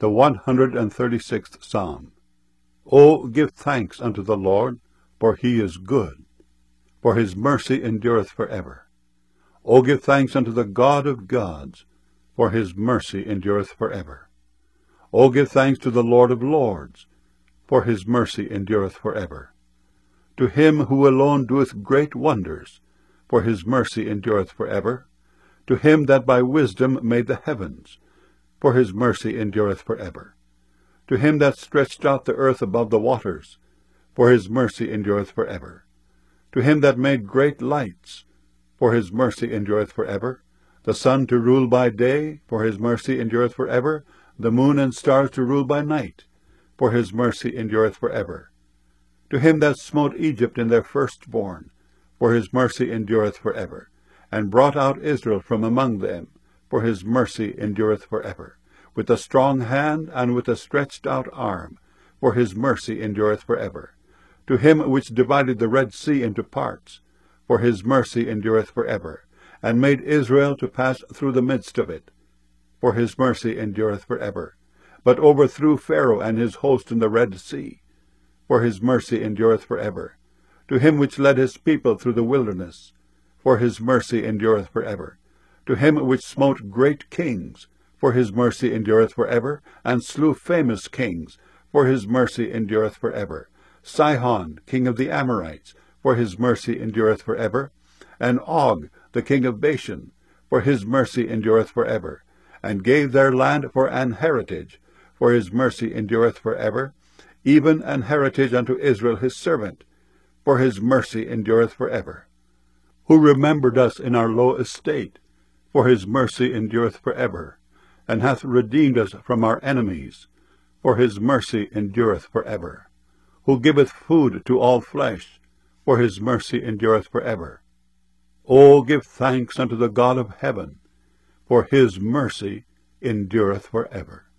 The 136th Psalm. O give thanks unto the Lord, for he is good, for his mercy endureth for ever. O give thanks unto the God of gods, for his mercy endureth for ever. O give thanks to the Lord of lords, for his mercy endureth for ever. To him who alone doeth great wonders, for his mercy endureth for ever. To him that by wisdom made the heavens, for his mercy endureth for ever. To him that stretched out the earth above the waters, for his mercy endureth for ever. To him that made great lights, for his mercy endureth for ever. The sun to rule by day, for his mercy endureth for ever. The moon and stars to rule by night, for his mercy endureth for ever. To him that smote Egypt in their firstborn, for his mercy endureth for ever, and brought out Israel from among them, for his mercy endureth for ever, with a strong hand and with a stretched out arm, for his mercy endureth for ever. To him which divided the Red Sea into parts, for his mercy endureth for ever, and made Israel to pass through the midst of it, for his mercy endureth for ever, but overthrew Pharaoh and his host in the Red Sea, for his mercy endureth for ever. To him which led his people through the wilderness, for his mercy endureth for ever. To him which smote great kings, for his mercy endureth for ever, and slew famous kings, for his mercy endureth for ever. Sihon, king of the Amorites, for his mercy endureth for ever, and Og, the king of Bashan, for his mercy endureth for ever, and gave their land for an heritage, for his mercy endureth for ever, even an heritage unto Israel his servant, for his mercy endureth for ever. Who remembered us in our low estate, for his mercy endureth for ever, and hath redeemed us from our enemies, for his mercy endureth for ever. Who giveth food to all flesh, for his mercy endureth for ever. O give thanks unto the God of heaven, for his mercy endureth for ever.